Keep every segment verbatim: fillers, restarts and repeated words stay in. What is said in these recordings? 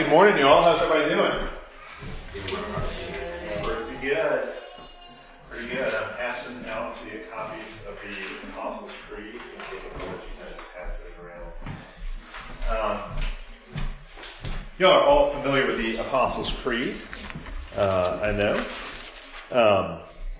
Good morning, y'all. How's everybody doing? Pretty good. Pretty good. I'm passing out to you copies of the Apostles' Creed. I'm looking forward to you guys pass those around. Um, y'all are all familiar with the Apostles' Creed, uh, I know. Um,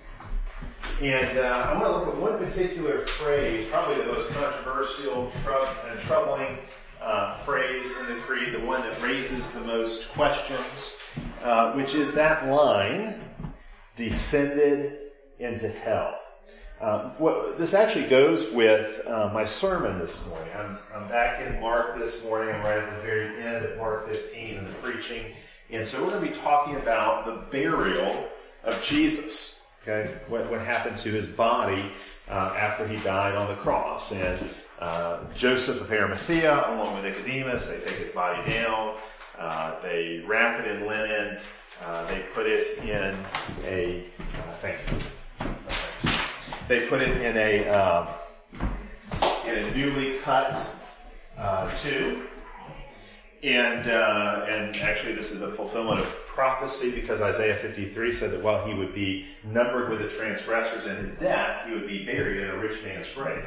and uh, I want to look at one particular phrase, probably the most controversial trou- and troubling Uh, phrase in the creed, the one that raises the most questions, uh, which is that line, descended into hell. Uh, what, this actually goes with uh, my sermon this morning. I'm, I'm back in Mark this morning. I'm right at the very end of Mark fifteen in the preaching. And so we're going to be talking about the burial of Jesus. Okay, what, what happened to his body uh, after he died on the cross. And Uh, Joseph of Arimathea, along with Nicodemus, they take his body down, uh, they wrap it in linen, uh, they put it in a, uh, thanks, they put it in a, um, in a newly cut uh, tomb, and uh, and actually this is a fulfillment of prophecy, because Isaiah fifty-three said that while he would be numbered with the transgressors in his death, he would be buried in a rich man's grave.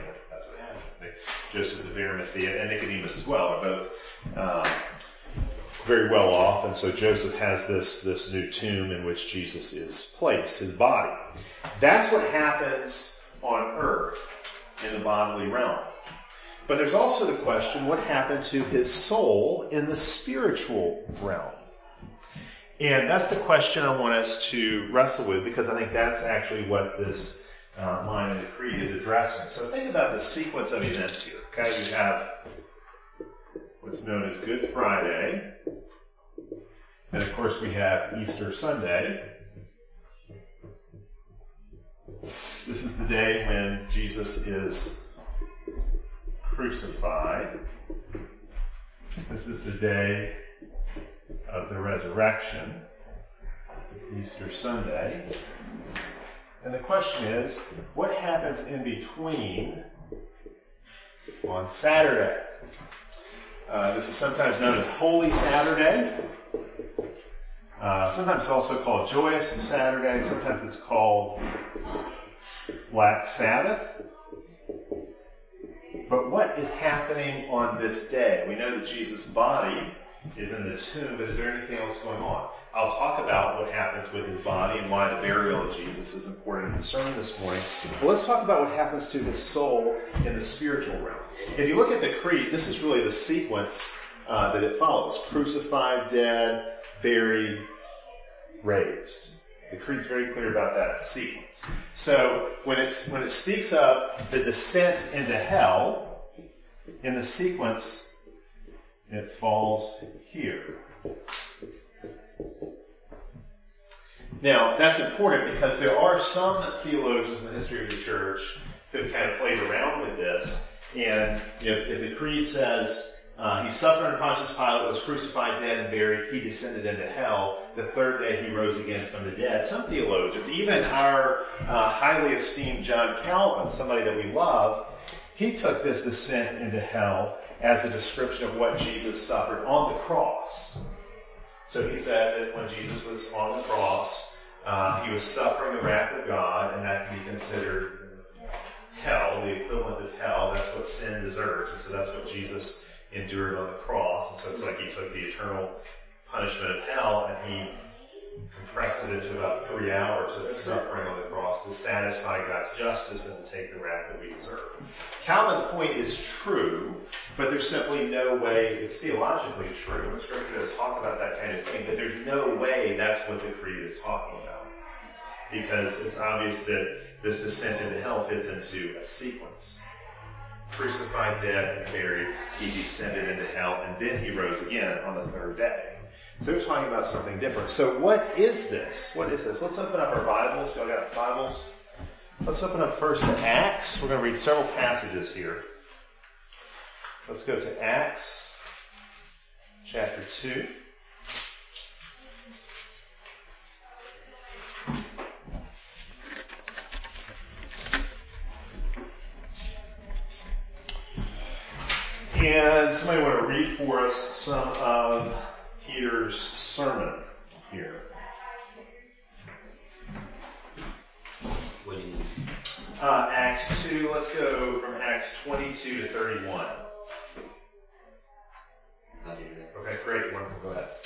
Joseph of Arimathea and Nicodemus as well are both um, very well off, and so Joseph has this, this new tomb in which Jesus is placed, his body. That's what happens on earth in the bodily realm. But there's also the question, what happened to his soul in the spiritual realm? And that's the question I want us to wrestle with, because I think that's actually what this Uh, line of the creed is addressing. So think about the sequence of events here. Okay, you have what's known as Good Friday, and of course we have Easter Sunday. This is the day when Jesus is crucified. This is the day of the resurrection, Easter Sunday. And the question is, what happens in between on Saturday? Uh, this is sometimes known as Holy Saturday. Uh, sometimes it's also called Joyous Saturday. Sometimes it's called Black Sabbath. But what is happening on this day? We know that Jesus' body is in the tomb, but is there anything else going on? I'll talk about what happens with his body and why the burial of Jesus is important in the sermon this morning. But let's talk about what happens to his soul in the spiritual realm. If you look at the creed, this is really the sequence uh, that it follows. Crucified, dead, buried, raised. The creed's very clear about that sequence. So when it's when it speaks of the descent into hell, in the sequence, it falls here. Now, that's important because there are some theologians in the history of the church who have kind of played around with this. And if, if the creed says uh, he suffered under Pontius Pilate, was crucified, dead, and buried, he descended into hell, the third day he rose again from the dead. Some theologians, even our uh, highly esteemed John Calvin, somebody that we love, he took this descent into hell as a description of what Jesus suffered on the cross. So he said that when Jesus was on the cross, uh, he was suffering the wrath of God, and that can be considered hell, the equivalent of hell. That's what sin deserves, and so that's what Jesus endured on the cross. And so it's like he took the eternal punishment of hell, and he compressed it into about three hours of suffering on the cross to satisfy God's justice and to take the wrath that we deserve. Calvin's point is true, but there's simply no way, it's theologically true, and Scripture does talk about that kind of thing, but there's no way that's what the creed is talking about. Because it's obvious that this descent into hell fits into a sequence. Crucified, dead, and buried, he descended into hell, and then he rose again on the third day. So we're talking about something different. So what is this? What is this? Let's open up our Bibles. Y'all got Bibles? Let's open up first to Acts. We're going to read several passages here. Let's go to Acts chapter two. And somebody want to read for us some of Peter's sermon here? What do you need? Uh, Acts two, let's go from Acts twenty-two to thirty-one. I'll do that. Okay, great. Wonderful. Go ahead.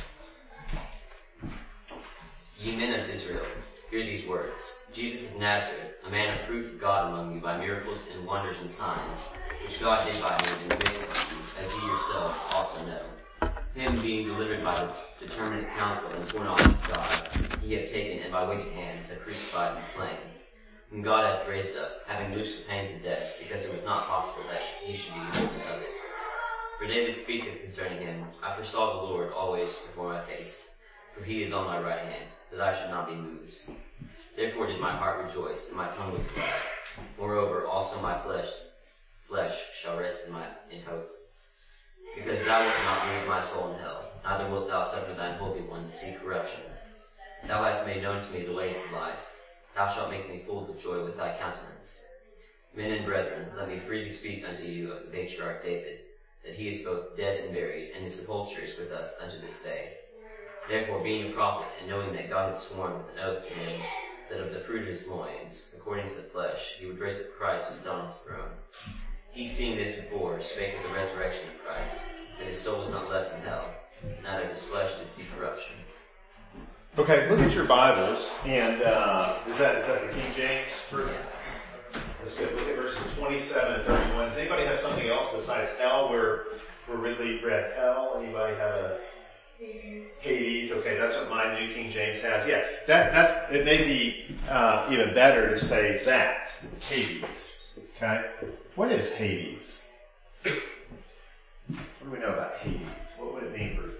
Ye men of Israel, hear these words. Jesus of Nazareth, a man approved of God among you by miracles and wonders and signs, which God did by him in the midst of you, as ye yourselves also know. Him being delivered by the determinate counsel and foreknowledge of God, ye have taken, and by wicked hands have crucified and slain, whom God hath raised up, having loosed the pains of death, because it was not possible that he should be holden of it. For David speaketh concerning him, I foresaw the Lord always before my face, for he is on my right hand, that I should not be moved. Therefore did my heart rejoice, and my tongue was glad. Moreover, also my flesh flesh shall rest in my in hope. Because thou wilt not leave my soul in hell, neither wilt thou suffer thine Holy One to see corruption. Thou hast made known to me the ways of life. Thou shalt make me full of joy with thy countenance. Men and brethren, let me freely speak unto you of the patriarch David, that he is both dead and buried, and his sepulchre is with us unto this day. Therefore, being a prophet, and knowing that God had sworn with an oath to him, that of the fruit of his loins, according to the flesh, he would raise up Christ to sit on his throne. He, seeing this before, spake of the resurrection of Christ, that his soul was not left in hell, neither his flesh did see corruption. Okay, look at your Bibles, and uh, is that is that the King James version? Yeah. That's good. Look at verses twenty-seven and thirty-one. Does anybody have something else besides hell? Where where Ridley read hell. Anybody have a Hades? Hades. Okay, that's what my New King James has. Yeah, that that's. It may be uh, even better to say that Hades. Okay, what is Hades? What do we know about Hades? What would it mean for?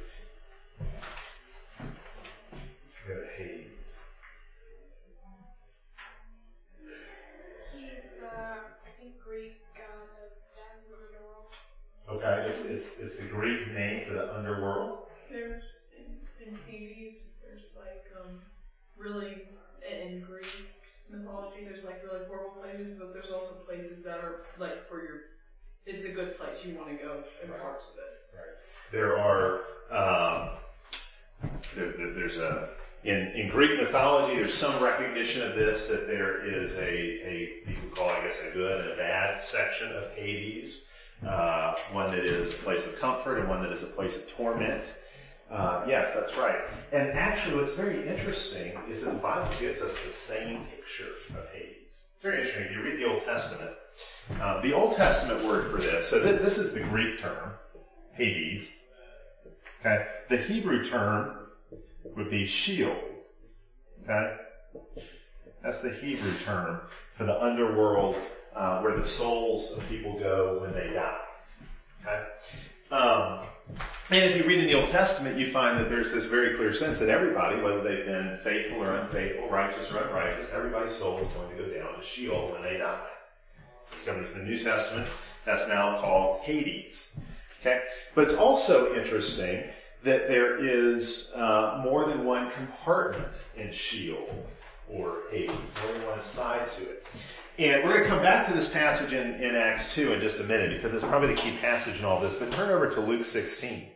Go to Hades. He's the, I think, Greek god of death and underworld. Okay, it's, it's, it's the Greek name for the underworld. There's, in, in Hades, there's like, um, really, in Greek mythology, there's like really horrible places, but there's also places that are like for your, it's a good place, you want to go in Right. parts of it. Right. There are, um, there, there, there's a, in, in Greek mythology, there's some recognition of this, that there is a, a you could call, I guess, a good and a bad section of Hades. Uh, one that is a place of comfort and one that is a place of torment. Uh, yes, that's right. And actually, what's very interesting is that the Bible gives us the same picture of Hades. It's very interesting. If you read the Old Testament, uh, the Old Testament word for this, so th- this is the Greek term, Hades. Okay, the Hebrew term would be Sheol. Okay, that's the Hebrew term for the underworld, uh, where the souls of people go when they die. Okay, um, and if you read in the Old Testament, you find that there's this very clear sense that everybody, whether they've been faithful or unfaithful, righteous or unrighteous, everybody's soul is going to go down to Sheol when they die. Coming from the New Testament, that's now called Hades. Okay, but it's also interesting that there is uh, more than one compartment in Sheol, or Hades, more than one side to it. And we're going to come back to this passage in, in Acts two in just a minute, because it's probably the key passage in all this. But turn over to Luke sixteen.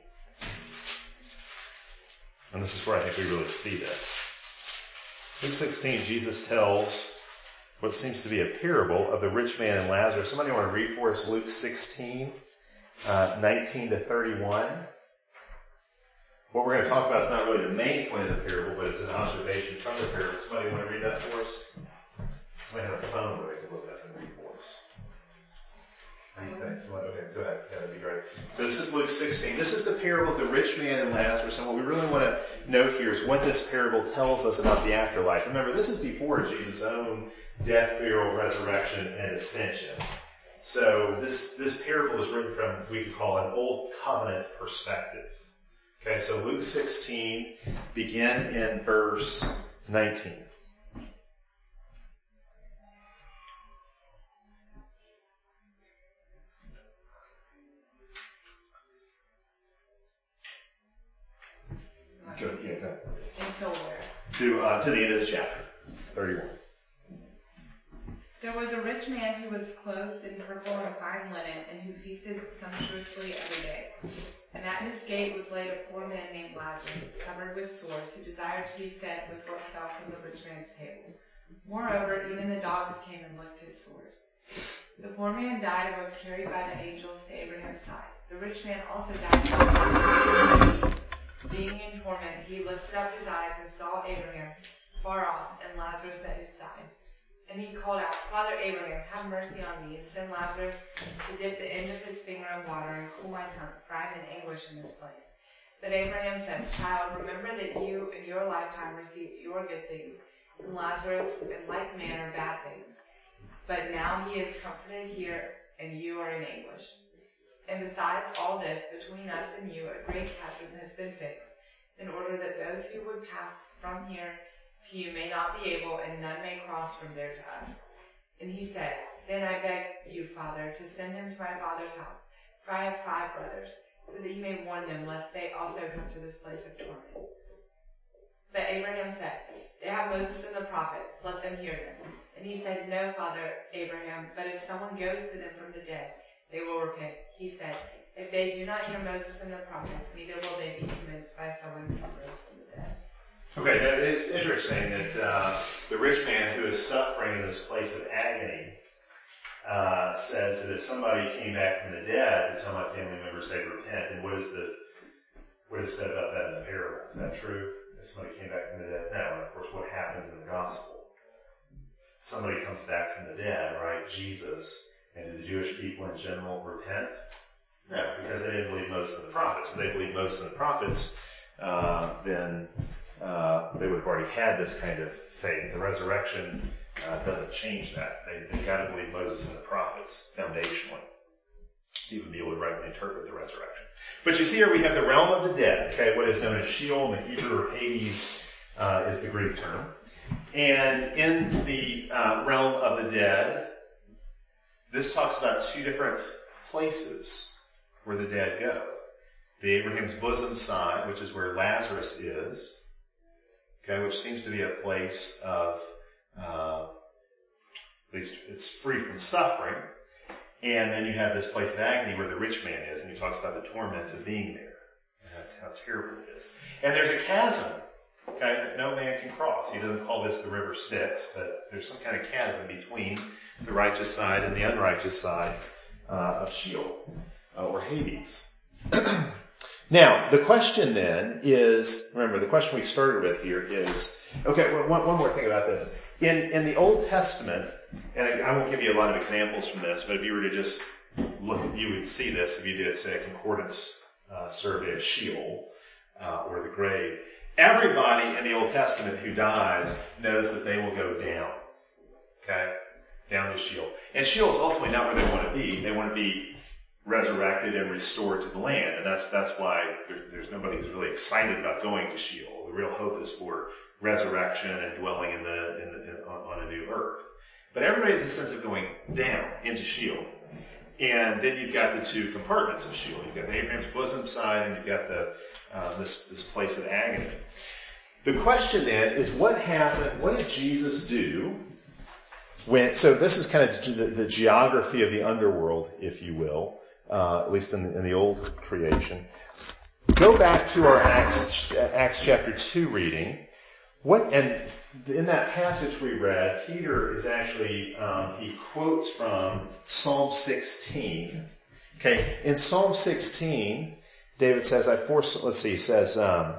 And this is where I think we really see this. Luke sixteen, Jesus tells what seems to be a parable of the rich man and Lazarus. Somebody want to read for us Luke sixteen, uh, nineteen to thirty-one? What we're going to talk about is not really the main point of the parable, but it's an observation from the parable. Somebody want to read that for us? Somebody have a phone where they can look up and read for us. Okay, somebody, okay, go ahead. Yeah, that'd be great. So this is Luke sixteen. This is the parable of the rich man and Lazarus, and what we really want to note here is what this parable tells us about the afterlife. Remember, this is before Jesus' own death, burial, resurrection, and ascension. So this, this parable is written from, we could call it, an old covenant perspective. Okay, so Luke sixteen, begin in verse nineteen. Go, yeah, go ahead. Until where? To, uh, to the end of the chapter, thirty-one. There was a rich man who was clothed in purple and fine linen, and who feasted sumptuously every day. And at his gate was laid a poor man named Lazarus, covered with sores, who desired to be fed with what fell from the rich man's table. Moreover, even the dogs came and licked his sores. The poor man died and was carried by the angels to Abraham's side. The rich man also died. Being in torment, he lifted up his eyes and saw Abraham far off and Lazarus at his side. And he called out, Father Abraham, have mercy on me, and send Lazarus to dip the end of his finger in water and cool my tongue, for I am in anguish in this life. But Abraham said, Child, remember that you in your lifetime received your good things, and Lazarus in like manner bad things. But now he is comforted here, and you are in anguish. And besides all this, between us and you, a great chasm has been fixed, in order that those who would pass from here to you may not be able, and none may cross from there to us. And he said, Then I beg you, Father, to send him to my father's house, for I have five brothers, so that you may warn them, lest they also come to this place of torment. But Abraham said, They have Moses and the prophets, let them hear them. And he said, No, Father Abraham, but if someone goes to them from the dead, they will repent. He said, If they do not hear Moses and the prophets, neither will they be convinced by someone who rose from the dead. Okay, now it's interesting that uh, the rich man who is suffering in this place of agony uh, says that if somebody came back from the dead to tell my family members they'd repent, and what is the what is said about that in the parable? Is that true? If somebody came back from the dead? No, and of course what happens in the gospel? Somebody comes back from the dead, right? Jesus. And did the Jewish people in general repent? No, because they didn't believe most of the prophets. If they believed most of the prophets, uh, then uh, they would have already had this kind of faith. The resurrection uh, doesn't change that. They, they've got to believe Moses and the prophets foundationally to even be able to rightly interpret the resurrection. But you see here we have the realm of the dead, okay, what is known as Sheol in the Hebrew, or Hades uh, is the Greek term. And in the uh, realm of the dead, this talks about two different places where the dead go. The Abraham's bosom side, which is where Lazarus is, okay, which seems to be a place of, uh, at least it's free from suffering. And then you have this place of agony where the rich man is, and he talks about the torments of being there, and how, how terrible it is. And there's a chasm, okay, that no man can cross. He doesn't call this the river Styx, but there's some kind of chasm between the righteous side and the unrighteous side uh, of Sheol, uh, or Hades. Now, the question then is, remember, the question we started with here is, okay, one, one more thing about this. In, in the Old Testament, and I, I won't give you a lot of examples from this, but if you were to just look, you would see this if you did, say, a concordance uh, survey of Sheol, uh, or the grave. Everybody in the Old Testament who dies knows that they will go down, okay? Down to Sheol. And Sheol is ultimately not where they want to be. They want to be resurrected and restored to the land. And that's that's why there's, there's nobody who's really excited about going to Sheol. The real hope is for resurrection and dwelling in the, in the in, on, on a new earth. But everybody has a sense of going down into Sheol. And then you've got the two compartments of Sheol. You've got the Abraham's bosom side, and you've got the uh, this this place of agony. The question then is, what happened? What did Jesus do? When, so this is kind of the, the geography of the underworld, if you will, uh, at least in the, in the old creation. Go back to our Acts, Acts chapter two reading. What and in that passage we read, Peter is actually um, he quotes from Psalm sixteen. Okay, in Psalm sixteen, David says, "I foresaw." Let's see. He says. Um,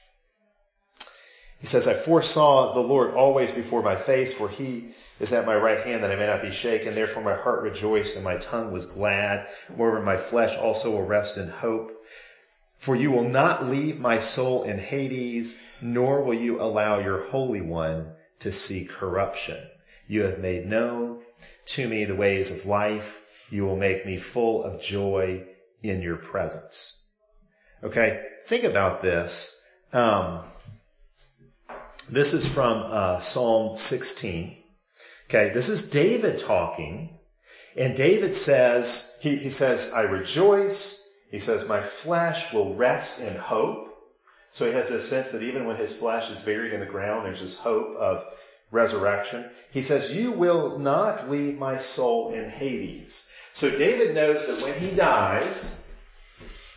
He says, I foresaw the Lord always before my face, for he is at my right hand that I may not be shaken. Therefore my heart rejoiced and my tongue was glad. Moreover, my flesh also will rest in hope. For you will not leave my soul in Hades, nor will you allow your Holy One to see corruption. You have made known to me the ways of life. You will make me full of joy in your presence. Okay, think about this. Um... This is from uh, Psalm sixteen. Okay, this is David talking. And David says, he, he says, I rejoice. He says, my flesh will rest in hope. So he has this sense that even when his flesh is buried in the ground, there's this hope of resurrection. He says, you will not leave my soul in Hades. So David knows that when he dies,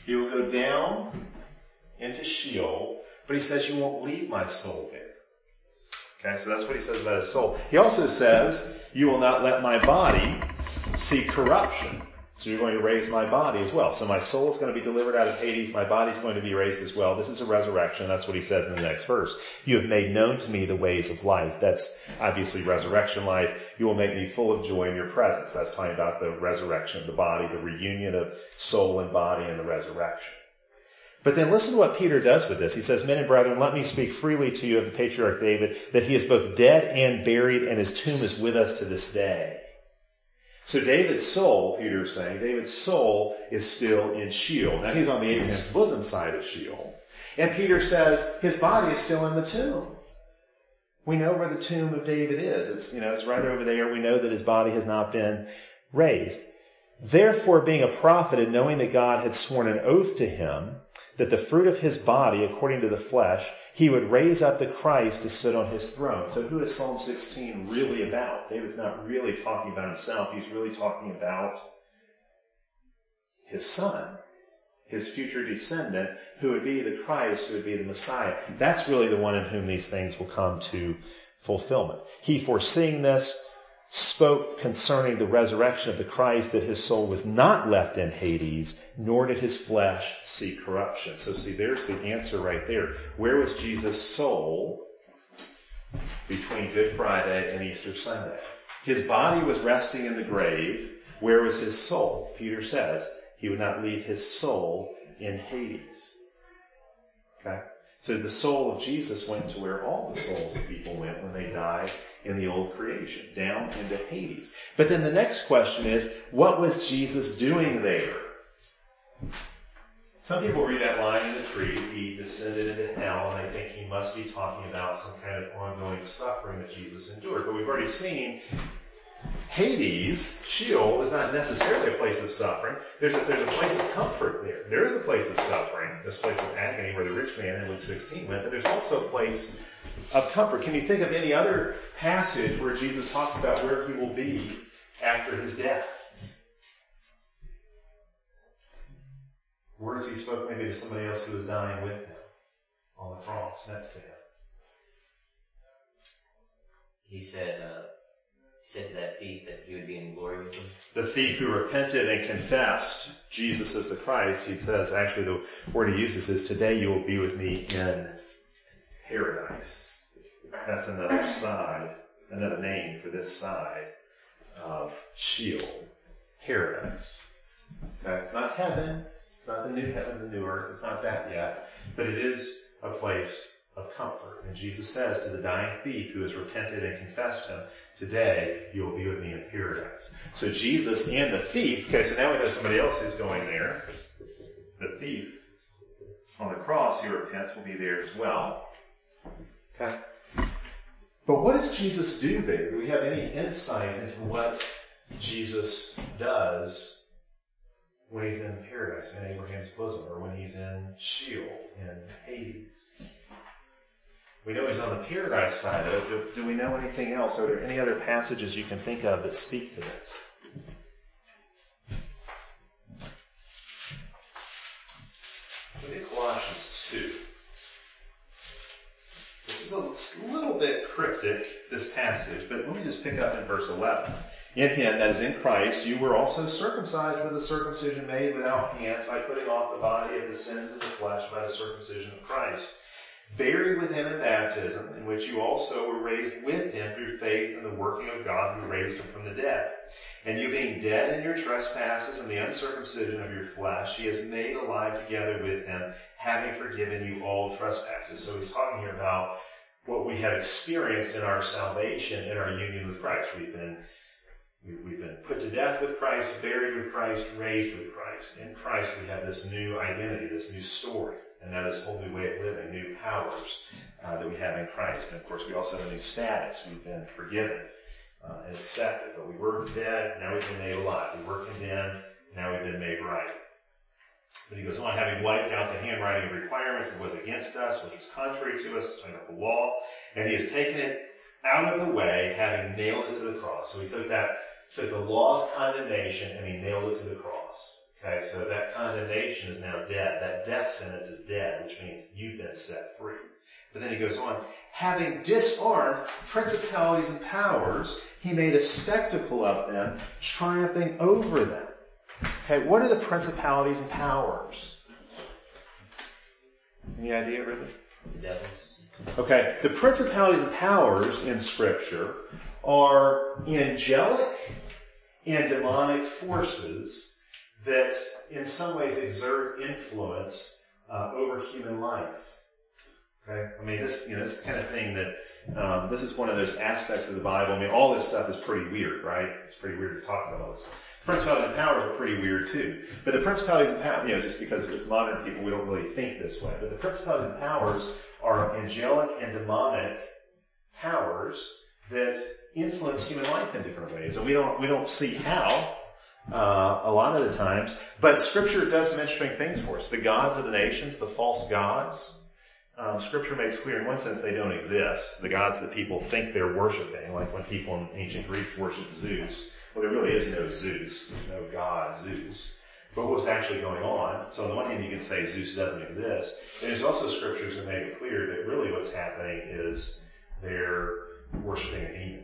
He will go down into Sheol, but he says, you won't leave my soul there. Okay, so that's what he says about his soul. He also says, you will not let my body see corruption. So you're going to raise my body as well. So my soul is going to be delivered out of Hades. My body is going to be raised as well. This is a resurrection. That's what he says in the next verse. You have made known to me the ways of life. That's obviously resurrection life. You will make me full of joy in your presence. That's talking about the resurrection of the body, the reunion of soul and body in the resurrection. But then listen to what Peter does with this. He says, men and brethren, let me speak freely to you of the patriarch David, that he is both dead and buried, and his tomb is with us to this day. So David's soul, Peter is saying, David's soul is still in Sheol. Now he's on the Abraham's bosom side of Sheol. And Peter says his body is still in the tomb. We know where the tomb of David is. It's, you know, it's right over there. We know that his body has not been raised. Therefore, being a prophet and knowing that God had sworn an oath to him, that the fruit of his body, according to the flesh, he would raise up the Christ to sit on his throne. So who is Psalm sixteen really about? David's not really talking about himself. He's really talking about his son, his future descendant, who would be the Christ, who would be the Messiah. That's really the one in whom these things will come to fulfillment. He, foreseeing this, spoke concerning the resurrection of the Christ, that his soul was not left in Hades, nor did his flesh see corruption. So see, there's the answer right there. Where was Jesus' soul between Good Friday and Easter Sunday? His body was resting in the grave. Where was his soul? Peter says he would not leave his soul in Hades. Okay? So the soul of Jesus went to where all the souls of people went when they died in the old creation, down into Hades. But then the next question is, what was Jesus doing there? Some people read that line in the creed, he descended into hell, and they think he must be talking about some kind of ongoing suffering that Jesus endured. But we've already seen Hades, Sheol, is not necessarily a place of suffering. There's a, there's a place of comfort there. There is a place of suffering, this place of agony where the rich man in Luke sixteen went, but there's also a place of comfort. Can you think of any other passage where Jesus talks about where he will be after his death? Words he spoke maybe to somebody else who was dying with him on the cross next to him. He said, uh, he said to that thief that he would be in glory with him. The thief who repented and confessed Jesus as the Christ, he says, actually the word he uses is, today you will be with me in paradise. That's another side, another name for this side of Sheol, paradise. Okay, it's not heaven. It's not the new heavens and new earth. It's not that yet. But it is a place of comfort. And Jesus says to the dying thief who has repented and confessed him, today you will be with me in paradise. So Jesus and the thief, okay, so now we know somebody else who's going there. The thief on the cross who repents will be there as well. Okay. But what does Jesus do there? Do we have any insight into what Jesus does when he's in paradise, in Abraham's bosom, or when he's in Sheol, in Hades? We know he's on the paradise side of it. Do, do we know anything else? Are there any other passages you can think of that speak to this? Look at Colossians two. This is a little bit cryptic, this passage, but let me just pick up in verse eleven. In him, that is in Christ, you were also circumcised with a circumcision made without hands, by putting off the body of the sins of the flesh by the circumcision of Christ, buried with him in baptism, in which you also were raised with him through faith in the working of God who raised him from the dead. And you being dead in your trespasses and the uncircumcision of your flesh, he has made alive together with him, having forgiven you all trespasses. So he's talking here about what we have experienced in our salvation, in our union with Christ. We've been We've been put to death with Christ, buried with Christ, raised with Christ. In Christ we have this new identity, this new story, and now this whole new way of living, new powers uh, that we have in Christ. And of course we also have a new status. We've been forgiven uh, and accepted. But we were dead, now we've been made alive. We were condemned, now we've been made right. But he goes on, having wiped out the handwriting of requirements that was against us, which was contrary to us, talking about the law, and he has taken it out of the way, having nailed it to the cross. So he took that, took the law's condemnation and he nailed it to the cross. Okay, so that condemnation is now dead. That death sentence is dead, which means you've been set free. But then he goes on, having disarmed principalities and powers, he made a spectacle of them, triumphing over them. Okay, what are the principalities and powers? Any idea, really? The devils. Okay, the principalities and powers in Scripture are angelic and demonic forces that in some ways exert influence uh, over human life. Okay, I mean this, you know, this kind of thing that um, this is one of those aspects of the Bible. I mean, all this stuff is pretty weird, right? It's pretty weird to talk about all this. Principalities and powers are pretty weird too. But the principalities and powers, you know, just because as modern people we don't really think this way, but the principalities and powers are angelic and demonic powers that influence human life in different ways, and we don't we don't see how. Uh, a lot of the times, but Scripture does some interesting things for us. The gods of the nations, the false gods, um, Scripture makes clear in one sense they don't exist. The gods that people think they're worshiping, like when people in ancient Greece worshiped Zeus, well, there really is no Zeus. There's no god Zeus. But what was actually going on? So on the one hand, you can say Zeus doesn't exist. And there's also Scriptures that make it clear that really what's happening is they're worshiping a demon.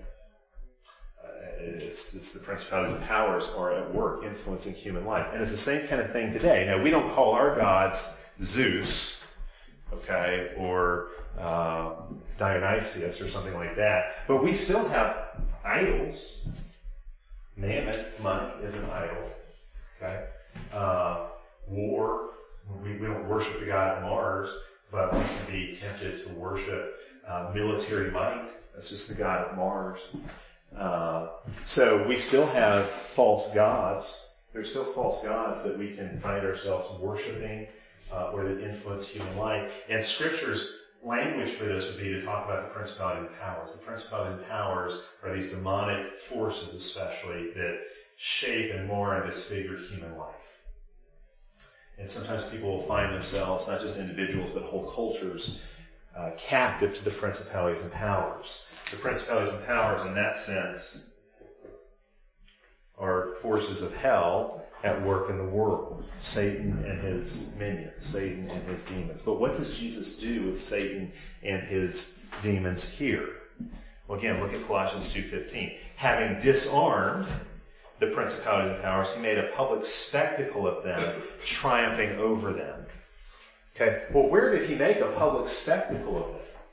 It's, it's the principalities and powers are at work influencing human life. And it's the same kind of thing today. Now, we don't call our gods Zeus, okay, or uh, Dionysius or something like that, but we still have idols. Mammon, money, is an idol, okay? Uh, war, we, we don't worship the god Mars, but we can be tempted to worship uh, military might. That's just the god of Mars. Uh, so we still have false gods. There's still false gods that we can find ourselves worshiping, uh, or that influence human life. And Scripture's language for this would be to talk about the principalities and powers. The principalities and powers are these demonic forces, especially, that shape and mar and disfigure human life. And sometimes people will find themselves, not just individuals, but whole cultures, uh, captive to the principalities and powers. The principalities and powers, in that sense, are forces of hell at work in the world. Satan and his minions, Satan and his demons. But what does Jesus do with Satan and his demons here? Well, again, look at Colossians two fifteen. Having disarmed the principalities and powers, he made a public spectacle of them, triumphing over them. Okay, well, where did he make a public spectacle of them?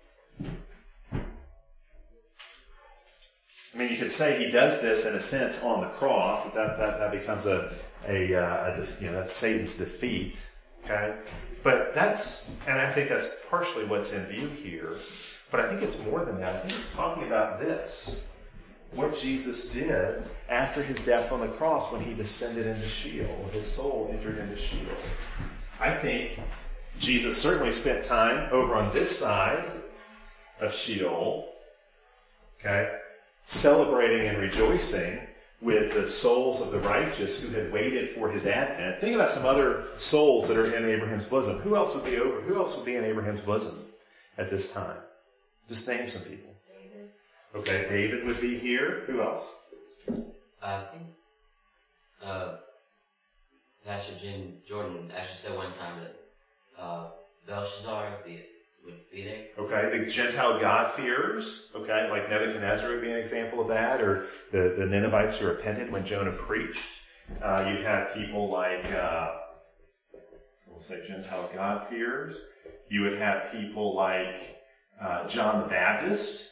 I mean, you could say he does this in a sense on the cross. That that, that becomes a a, uh, a def, you know that's Satan's defeat. Okay, but that's and I think that's partially what's in view here. But I think it's more than that. I think it's talking about this: what Jesus did after his death on the cross when he descended into Sheol, his soul entered into Sheol. I think Jesus certainly spent time over on this side of Sheol. Okay. Celebrating and rejoicing with the souls of the righteous who had waited for his advent. Think about some other souls that are in Abraham's bosom. Who else would be over? Who else would be in Abraham's bosom at this time? Just name some people. David. Okay, David would be here. Who else? I think uh, Pastor Jim Jordan actually said one time that uh, Belshazzar would be, would be there. Okay, the Gentile God-fearers, okay, like Nebuchadnezzar would be an example of that, or the, the Ninevites who repented when Jonah preached. Uh, you have people like, uh, so we'll say Gentile God-fearers. You would have people like uh, John the Baptist.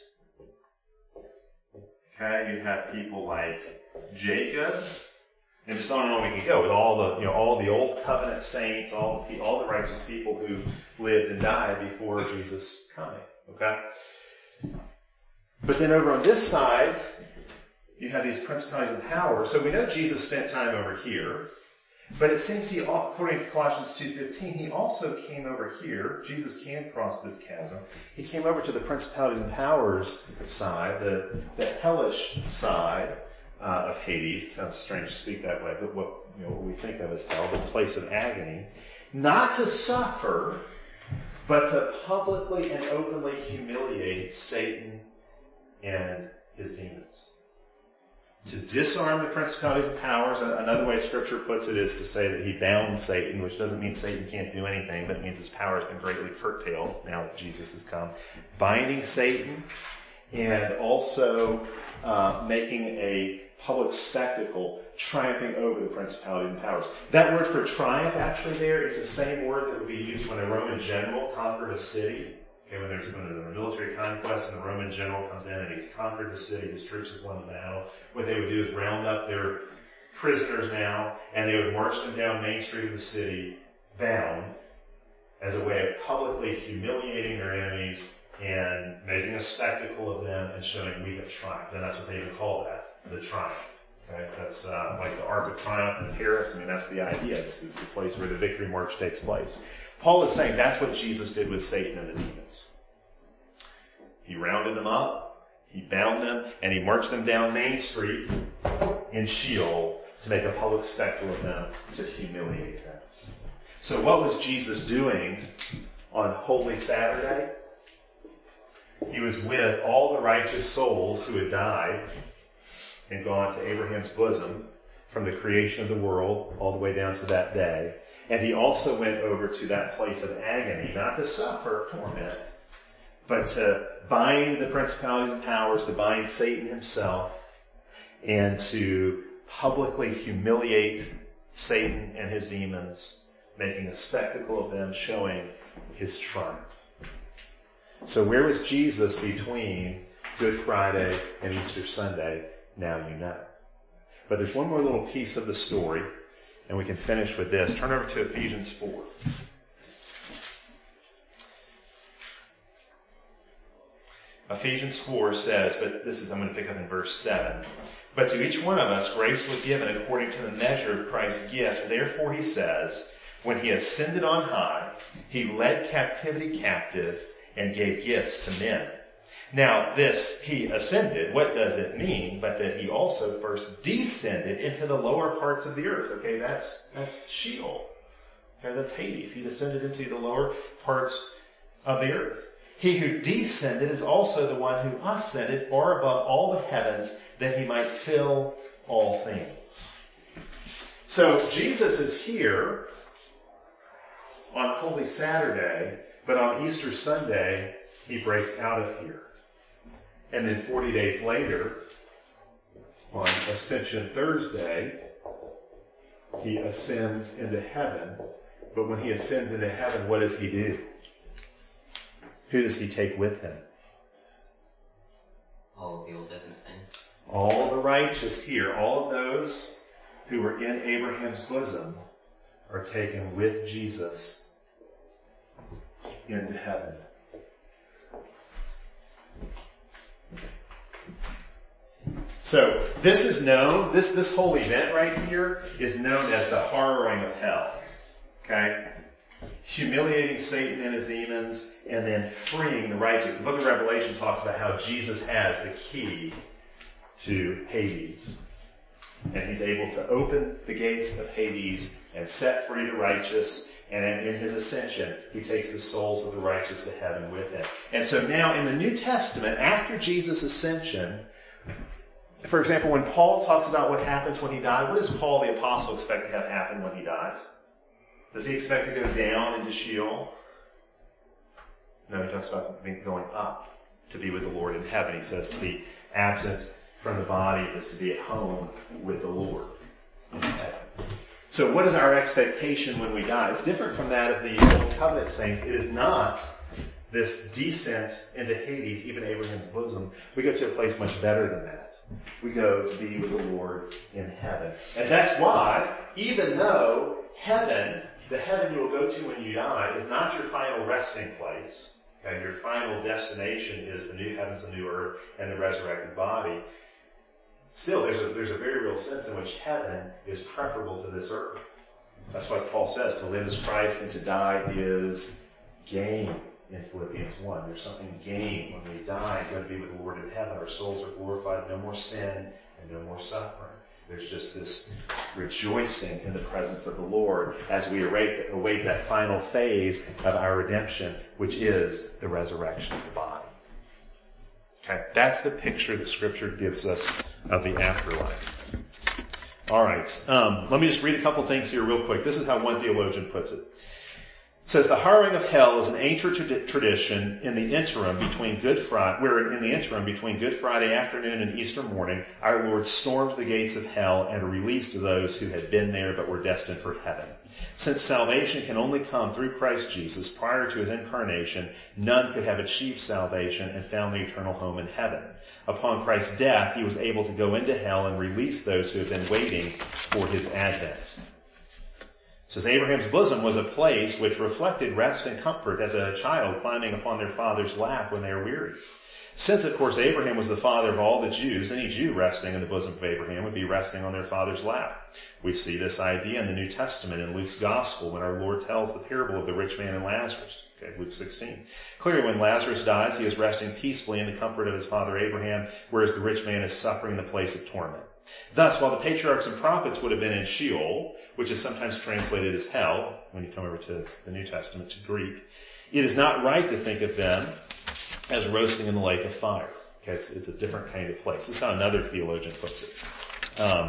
Okay, you'd have people like Jacob, and just on and on we can go with all the, you know, all the old covenant saints, all the all the righteous people who lived and died before Jesus' coming. Okay, but then over on this side, you have these principalities and powers. So we know Jesus spent time over here, but it seems he, according to Colossians two fifteen, he also came over here. Jesus can cross this chasm. He came over to the principalities and powers side, the the hellish side. Uh, of Hades. It sounds strange to speak that way, but what, you know, what we think of as hell, the place of agony. Not to suffer, but to publicly and openly humiliate Satan and his demons. to disarm the principalities and powers. Another way Scripture puts it is to say that he bound Satan, which doesn't mean Satan can't do anything, but it means his power has been greatly curtailed now that Jesus has come. Binding Satan, and also uh, making a public spectacle, triumphing over the principalities and powers. That word for triumph actually there is the same word that would be used when a Roman general conquered a city. Okay, when there's when there's a military conquest and the Roman general comes in and he's conquered the city, his troops have won the battle, what they would do is round up their prisoners now, and they would march them down Main Street of the city, bound, as a way of publicly humiliating their enemies and making a spectacle of them and showing we have triumphed. And that's what they even call that, the triumph. Okay, that's uh, like the Arc of Triumph in Paris. I mean, that's the idea. It's, it's the place where the victory march takes place. Paul is saying that's what Jesus did with Satan and the demons. He rounded them up, he bound them, and he marched them down Main Street in Sheol to make a public spectacle of them, to humiliate them. So what was Jesus doing on Holy Saturday? He was with all the righteous souls who had died and gone to Abraham's bosom from the creation of the world all the way down to that day. And he also went over to that place of agony, not to suffer torment, but to bind the principalities and powers, to bind Satan himself, and to publicly humiliate Satan and his demons, making a spectacle of them, showing his triumph. So where was Jesus between Good Friday and Easter Sunday? Now you know. But there's one more little piece of the story, and we can finish with this. Turn over to Ephesians four. Ephesians four says, but this is, I'm going to pick up in verse seven. But to each one of us grace was given according to the measure of Christ's gift. Therefore he says, when he ascended on high, he led captivity captive and gave gifts to men. Now, this, he ascended, what does it mean? But that he also first descended into the lower parts of the earth. Okay, that's that's Sheol. Okay, that's Hades. He descended into the lower parts of the earth. He who descended is also the one who ascended far above all the heavens, that he might fill all things. So, Jesus is here on Holy Saturday, but on Easter Sunday, he breaks out of here. And then forty days later, on Ascension Thursday, he ascends into heaven. But when he ascends into heaven, what does he do? Who does he take with him? All of the Old Testament saints. All the righteous here, all of those who were in Abraham's bosom, are taken with Jesus into heaven. So this is known, this, this whole event right here is known as the harrowing of hell. Okay? Humiliating Satan and his demons, and then freeing the righteous. The book of Revelation talks about how Jesus has the key to Hades. And he's able to open the gates of Hades and set free the righteous. And in his ascension, he takes the souls of the righteous to heaven with him. And so now in the New Testament, after Jesus' ascension, for example, when Paul talks about what happens when he dies, what does Paul the Apostle expect to have happen when he dies? Does he expect to go down into Sheol? No, he talks about going up to be with the Lord in heaven. He says to be absent from the body is to be at home with the Lord in heaven. So what is our expectation when we die? It's different from that of the Old Covenant saints. It is not this descent into Hades, even Abraham's bosom. We go to a place much better than that. We go to be with the Lord in heaven. And that's why, even though heaven, the heaven you will go to when you die, is not your final resting place, okay, your final destination is the new heavens and new earth and the resurrected body, still there's a, there's a very real sense in which heaven is preferable to this earth. That's why Paul says to live is Christ and to die is gain. In Philippians one, there's something gained when we die, going to be with the Lord in heaven. Our souls are glorified, no more sin and no more suffering. There's just this rejoicing in the presence of the Lord as we await, await that final phase of our redemption, which is the resurrection of the body. Okay, that's the picture that Scripture gives us of the afterlife. All right, um, let me just read a couple things here real quick. This is how one theologian puts it. It says, the harrowing of hell is an ancient trad- tradition in the interim between Good Friday, where in the interim between Good Friday afternoon and Easter morning, our Lord stormed the gates of hell and released those who had been there but were destined for heaven. Since salvation can only come through Christ Jesus, prior to his incarnation, none could have achieved salvation and found the eternal home in heaven. Upon Christ's death, he was able to go into hell and release those who have been waiting for his advent. It says, Abraham's bosom was a place which reflected rest and comfort as a child climbing upon their father's lap when they are weary. Since, of course, Abraham was the father of all the Jews, any Jew resting in the bosom of Abraham would be resting on their father's lap. We see this idea in the New Testament in Luke's Gospel when our Lord tells the parable of the rich man and Lazarus. Okay, Luke sixteen. Clearly, when Lazarus dies, he is resting peacefully in the comfort of his father Abraham, whereas the rich man is suffering in the place of torment. Thus, while the patriarchs and prophets would have been in Sheol, which is sometimes translated as hell, when you come over to the New Testament, to Greek, it is not right to think of them as roasting in the lake of fire. Okay, it's, it's a different kind of place. This is how another theologian puts it. Um,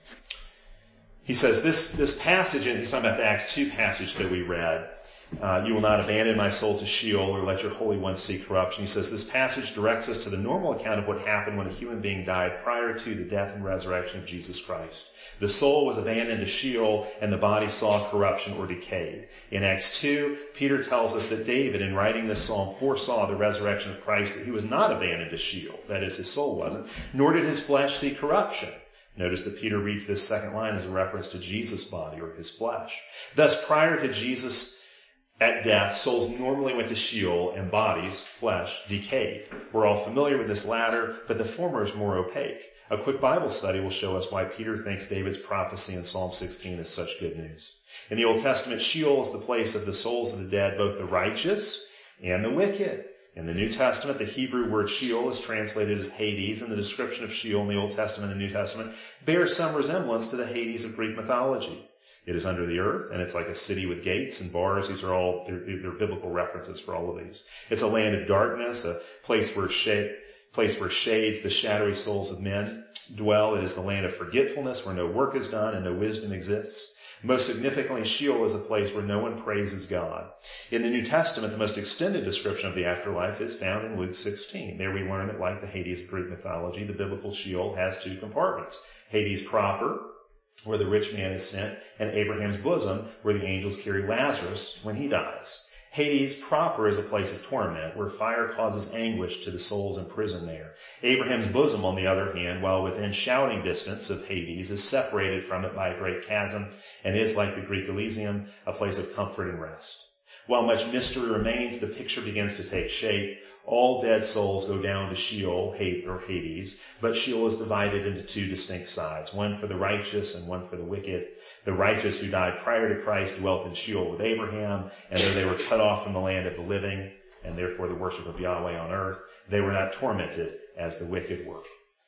he says this, this passage, and he's talking about the Acts two passage that we read, Uh, you will not abandon my soul to Sheol or let your Holy One see corruption. He says this passage directs us to the normal account of what happened when a human being died prior to the death and resurrection of Jesus Christ. The soul was abandoned to Sheol and the body saw corruption or decayed. In Acts two, Peter tells us that David, in writing this psalm, foresaw the resurrection of Christ, that he was not abandoned to Sheol. That is, his soul wasn't. Nor did his flesh see corruption. Notice that Peter reads this second line as a reference to Jesus' body or his flesh. Thus, prior to Jesus' at death, souls normally went to Sheol and bodies, flesh, decayed. We're all familiar with this latter, but the former is more opaque. A quick Bible study will show us why Peter thinks David's prophecy in Psalm sixteen is such good news. In the Old Testament, Sheol is the place of the souls of the dead, both the righteous and the wicked. In the New Testament, the Hebrew word Sheol is translated as Hades, and the description of Sheol in the Old Testament and New Testament bears some resemblance to the Hades of Greek mythology. It is under the earth, and it's like a city with gates and bars. These are all, they're, they're biblical references for all of these. It's a land of darkness, a place where shade, place where shades, the shadowy souls of men dwell. It is the land of forgetfulness where no work is done and no wisdom exists. Most significantly, Sheol is a place where no one praises God. In the New Testament, the most extended description of the afterlife is found in Luke sixteen. There we learn that, like the Hades of Greek mythology, the biblical Sheol has two compartments. Hades proper, where the rich man is sent, and Abraham's bosom, where the angels carry Lazarus when he dies. Hades proper is a place of torment, where fire causes anguish to the souls imprisoned there. Abraham's bosom, on the other hand, while within shouting distance of Hades, is separated from it by a great chasm, and is, like the Greek Elysium, a place of comfort and rest. While much mystery remains, the picture begins to take shape. All dead souls go down to Sheol, or Hades, but Sheol is divided into two distinct sides, one for the righteous and one for the wicked. The righteous who died prior to Christ dwelt in Sheol with Abraham, and though they were cut off from the land of the living, and therefore the worship of Yahweh on earth, they were not tormented as the wicked were.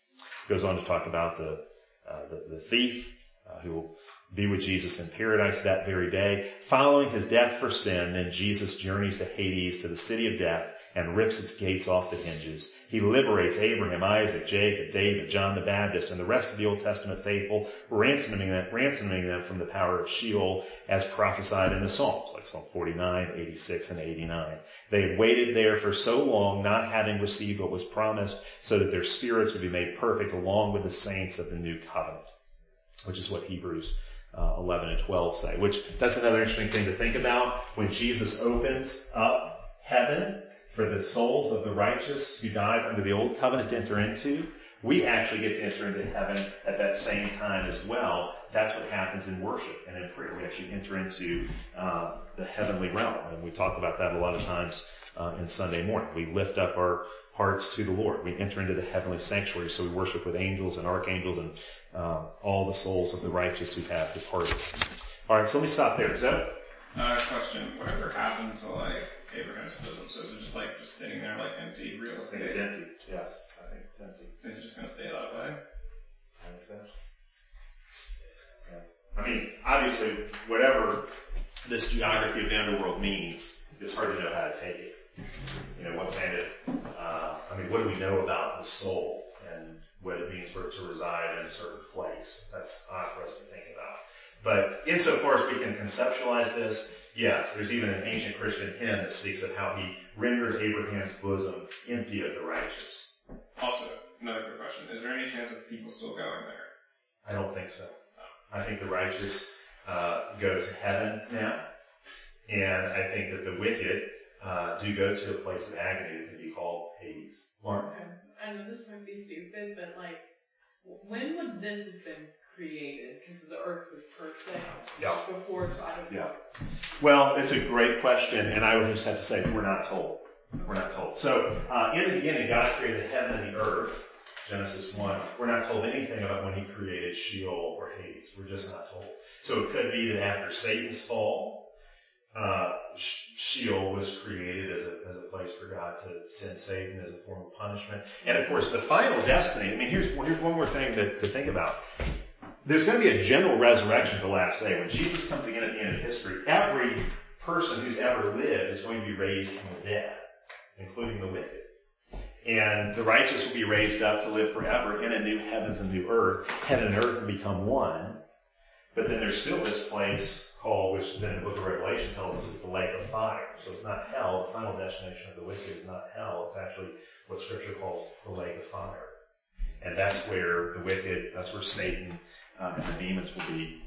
It goes on to talk about the, uh, the, the thief uh, who will be with Jesus in paradise that very day. Following his death for sin, then Jesus journeys to Hades, to the city of death, and rips its gates off the hinges. He liberates Abraham, Isaac, Jacob, David, John the Baptist, and the rest of the Old Testament faithful, ransoming them, ransoming them from the power of Sheol as prophesied in the Psalms, like Psalm forty-nine, eighty-six, and eighty-nine. They had waited there for so long, not having received what was promised, so that their spirits would be made perfect along with the saints of the new covenant, which is what Hebrews uh, eleven and twelve say, which that's another interesting thing to think about. When Jesus opens up heaven for the souls of the righteous who died under the old covenant to enter into, we actually get to enter into heaven at that same time as well. That's what happens in worship and in prayer. We actually enter into uh, the heavenly realm, and we talk about that a lot of times uh, in Sunday morning. We lift up our hearts to the Lord. We enter into the heavenly sanctuary, so we worship with angels and archangels and uh, all the souls of the righteous who have departed. All right, so let me stop there. Is that it? Uh, question: whatever happened to like Abraham's bosom? So is it just like just sitting there like empty real I estate? think it's empty. Yes, I think it's empty. Is it just going to stay that way? I think so. Yeah. I mean, obviously, whatever this geography of the underworld means, it's hard to know how to take it. You know, what kind of, uh, I mean, what do we know about the soul and what it means for it to reside in a certain place? That's odd for us to think about. But insofar as we can conceptualize this, yes, there's even an ancient Christian hymn that speaks of how he renders Abraham's bosom empty of the righteous. Also, another quick question. Is there any chance of people still going there? I don't think so. I think the righteous uh, go to heaven now. And I think that the wicked uh, do go to a place of agony that can be called Hades. Mark? Okay. I know this might be stupid, but like, when would this have been created? Because the earth was perfect Yeah. before, so I don't know. Yeah. Well, it's a great question, and I would just have to say we're not told. We're not told. So, uh, in the beginning, God created heaven and the earth, Genesis one. We're not told anything about when he created Sheol or Hades. We're just not told. So it could be that after Satan's fall, uh, Sheol was created as a, as a place for God to send Satan as a form of punishment. And of course, the final destiny, I mean, here's, here's one more thing that, to think about. There's going to be a general resurrection the last day. When Jesus comes again at the end of history, every person who's ever lived is going to be raised from the dead, including the wicked. And the righteous will be raised up to live forever in a new heavens and new earth. Heaven and earth will become one. But then there's still this place called, which then the book of Revelation tells us is the lake of fire. So it's not hell. The final destination of the wicked is not hell. It's actually what Scripture calls the lake of fire. And that's where the wicked, that's where Satan uh, and the demons will be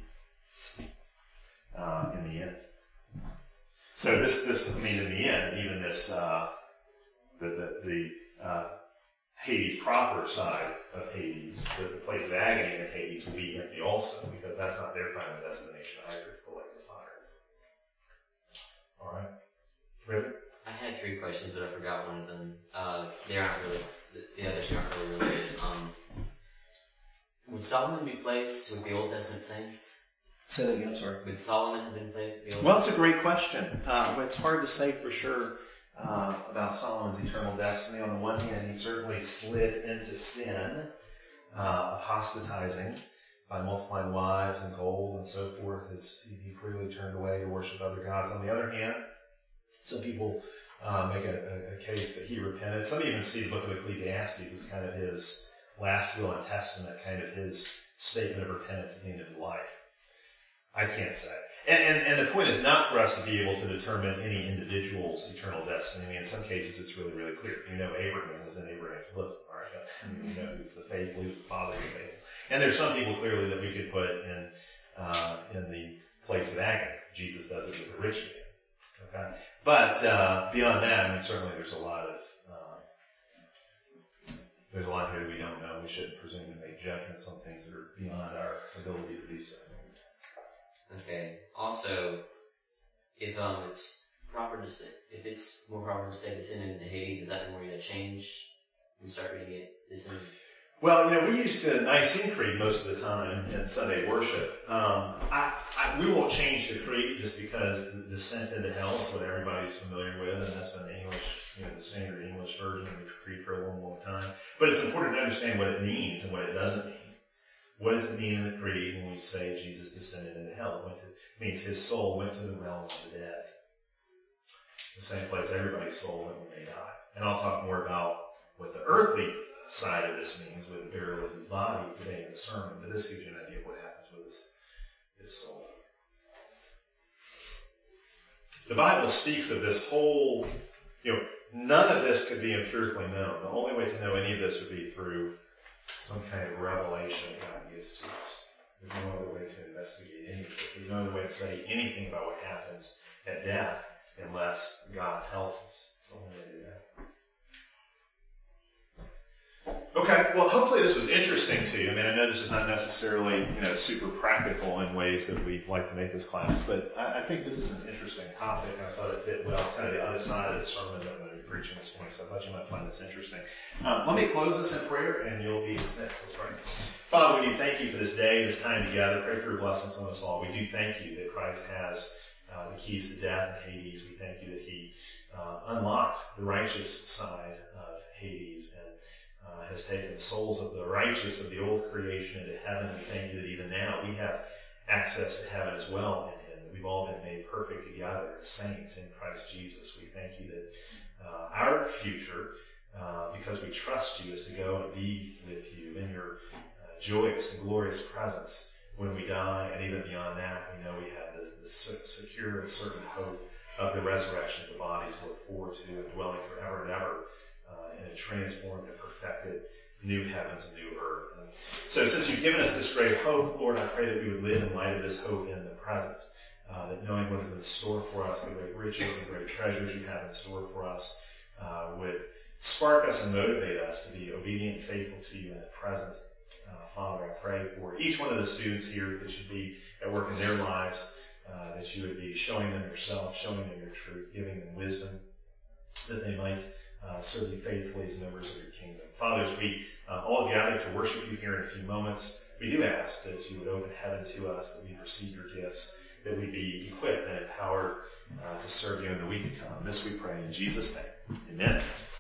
uh, in the end. So this, this, I mean, in the end, even this, uh, the, the, the uh, Hades proper side of Hades, the, the place of agony in Hades will be empty also, because that's not their final destination either. It's the lake of fire. All right. Rivet? I had three questions, but I forgot one of them. Uh, they aren't really, the, the other two aren't really related. Um, would Solomon be placed with the Old Testament saints? Say that again, I'm sorry. Would Solomon have been placed with the Old Well, it's a great question. Uh, it's hard to say for sure uh, about Solomon's eternal destiny. On the one hand, he certainly slid into sin, uh, apostatizing by multiplying wives and gold and so forth. As he, he clearly turned away to worship other gods. On the other hand, some people uh, make a, a, a case that he repented. Some even see the book of Ecclesiastes as kind of his last will and testament, kind of his statement of repentance at the end of his life. I can't say. And, and, and the point is not for us to be able to determine any individual's eternal destiny. I mean, in some cases, it's really, really clear. You know Abraham was in Abraham's bosom, right? I mean, you know who's the faithful, who's the father of the faithful. And there's some people clearly that we could put in uh, in the place of agony. Jesus does it with the rich man. Okay? But uh, beyond that, I mean, certainly there's a lot of uh, there's a lot here that we don't know. We shouldn't presume to make judgments on things that are beyond our ability to do so. Okay. Also, if um it's proper to say, if it's more proper to say descend into Hades, is that when we're going to change and start reading it? Descend? Well, you know, we use the Nicene Creed most of the time in Sunday worship. Um, I, I, we won't change the creed just because the descent into hell is what everybody's familiar with, and that's been the English, you know, the standard English version of the creed for a long, long time. But it's important to understand what it means and what it doesn't mean. What does it mean in the creed when we say Jesus descended into hell? It, went to, it means his soul went to the realm of the dead. The same place everybody's soul went when they died. And I'll talk more about what the earthly side of this means with the burial of his body today in the sermon, but this gives you an idea of what happens with his, his soul. The Bible speaks of this whole, you know, none of this could be empirically known. The only way to know any of this would be through some kind of revelation God gives to us. There's no other way to investigate any of this. There's no other way to say anything about what happens at death unless God tells us. It's the only way to do that. Okay, well, hopefully this was interesting to you. I mean, I know this is not necessarily, you know, super practical in ways that we like to make this class, but I, I think this is an interesting topic, and I thought it fit well. It's kind of the other side of the sermon that I'm going to be preaching this morning, so I thought you might find this interesting. Um, let me close this in prayer, and you'll be dismissed. Let's pray. Father, we do thank you for this day, this time together. Pray for your blessings on us all. We do thank you that Christ has uh, the keys to death and Hades. We thank you that he uh, unlocked the righteous side of Hades and Uh, has taken the souls of the righteous of the old creation into heaven. We thank you that even now we have access to heaven as well in him, that we've all been made perfect together as saints in Christ Jesus. We thank you that uh, our future uh, because we trust you, is to go and be with you in your uh, joyous and glorious presence when we die, and even beyond that, we know we have the, the secure and certain hope of the resurrection of the body to look forward to and dwelling forever and ever uh, in a transformed and perfected new heavens and new earth. And so since you've given us this great hope, Lord, I pray that we would live in light of this hope in the present, uh, that knowing what is in store for us, the great riches and great treasures you have in store for us, uh, would spark us and motivate us to be obedient and faithful to you in the present. Uh, Father, I pray for each one of the students here that should be at work in their lives, uh, that you would be showing them yourself, showing them your truth, giving them wisdom, that they might uh, serve you faithfully as members of your kingdom. Father, as we uh, all gather to worship you here in a few moments, we do ask that you would open heaven to us, that we receive your gifts, that we be equipped and empowered uh, to serve you in the week to come. This we pray in Jesus' name. Amen.